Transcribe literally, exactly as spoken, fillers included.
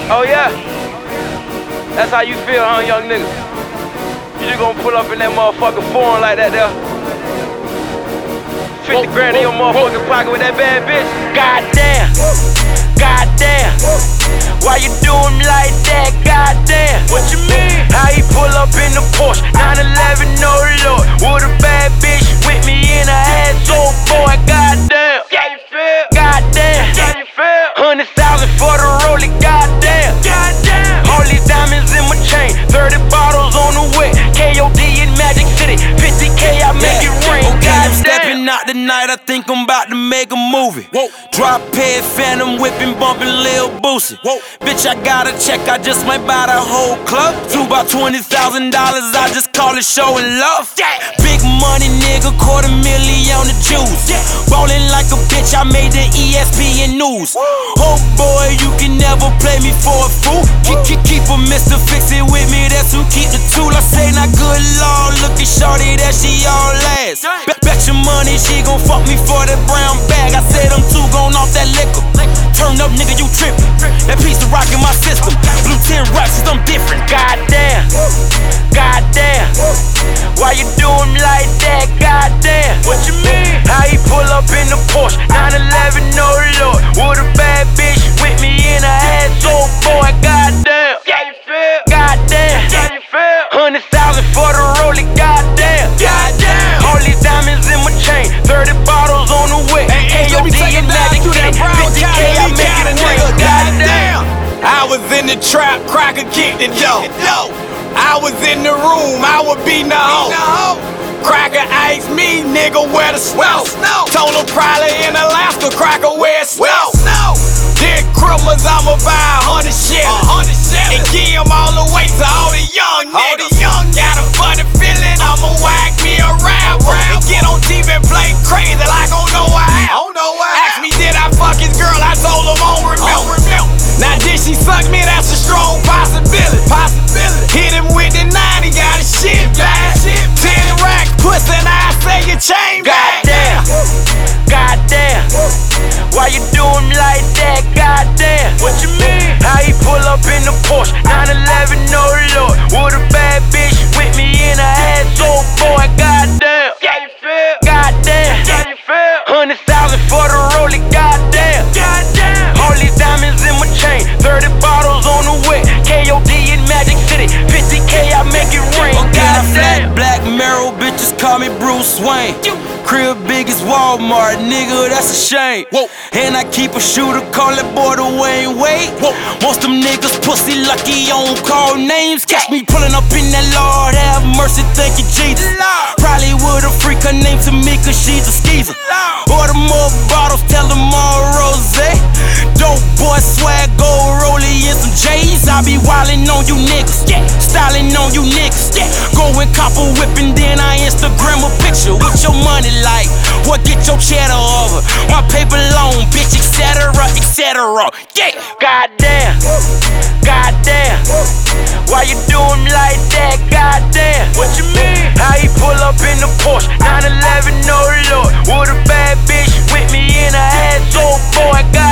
Oh yeah? That's how you feel, huh, young nigga? You just gonna pull up in that motherfucking foreign like that there? fifty grand in your motherfucking pocket with that bad bitch? Goddamn, goddamn. Why you do him like that? Goddamn. What you mean? How he pull up in the Porsche nine eleven, no lord. With a bad bitch with me in her ass, oh boy. Goddamn. Yeah, you feel? Goddamn. Yeah, you feel? Hundred thousand for the Rollie. Goddamn. Goddamn. All these diamonds in my chain, thirty bottles on the way. K O D in Magic City, fifty K I make it rain. Okay, I'm stepping out tonight, I think I'm about to make a movie. Whoa. Drop head, phantom, whipping, bumping Lil Boosie. Whoa. Bitch, I got a check, I just might buy the whole club. To about twenty thousand dollars, I just call it showing love. Yeah. Big money, nigga, quarter million on the juice. Yeah. Ballin' like a bitch, I made the E S P N news. Woo. Oh boy, you can never play me for a fool. Keep, keep, keep a Mister Fix It with me, that's who keep the tool. I say, not good lord, look at shorty, that she all ass. Bet, bet your money, she gon' fuck me for that brown bag. I said I'm too gone off that liquor. Turn up, nigga, you trippin'. That piece of rock in my system. Blue ten rocks, I'm different. Goddamn, goddamn. Why you do him like that? Goddamn. What you mean? How he pull up in the Porsche nine eleven, no lord. With a bad bitch with me in her ass, oh boy. Goddamn. Yeah, you feel? Goddamn. Yeah, you feel? Hundred thousand for the Rollie. Goddamn. Goddamn. All these diamonds in my chain, thirty bottles on the way. K O D in Magic City, fifty K I make it rain. Goddamn. I was in the trap, cracker kicked it dope. I was in the room, I was beating the hoe. Cracker asked me, nigga, where the snow? Told him probably in Alaska, Cracker where it snow. This Christmas I'ma buy a hundred shit and give them all away to all the young niggas. Got a funny feeling I'ma whack me a rap and get on T V and play crazy like I don't know why. Ask me did I fuck his girl, I told him I don't remember. Now did she suck me? That's a strong possibility. Possibility. Hit him with the nine, he got his shit back. Ten racks, pussy, and I say your chain back. Goddamn, goddamn. Why you do him like that? Goddamn. What you mean? How he pull up in the Porsche nine eleven, no lord. With a bad bitch with me in her ass, oh boy. Goddamn. Yeah, you feel? Goddamn. Yeah, you feel? Hundred thousand for the Rollie. Goddamn. Goddamn. All these diamonds in my chain, thirty bottles on the way. K O D in Magic City, fifty K I make it rain. Okay, I flat Goddamn. black Merrill, bitches call me Bruce Wayne. Crib big as Walmart, nigga, that's a shame. Whoa. And I keep a shooter, call that boy Dwayne Wade. Whoa. Most them niggas pussy lucky on call names. Catch me pulling up in that Lord, have mercy, thank you Jesus. Probably with a freak, her name Tamika, she's a skeezer. Order more bottles, tell them all rosé. Dope boy swag, gold Rollie and some J's. I be wildin' on you niggas, styling on you niggas. Go and cop a whip and then I Instagram a picture with your money like. What get your cheddar over? My paper long, bitch, et cetera, et cetera. Yeah. Goddamn, goddamn. Why you do him like that? Goddamn. What you mean? How he pull up in the Porsche nine eleven, no lord. With a bad bitch with me in her ass, oh boy. Goddamn.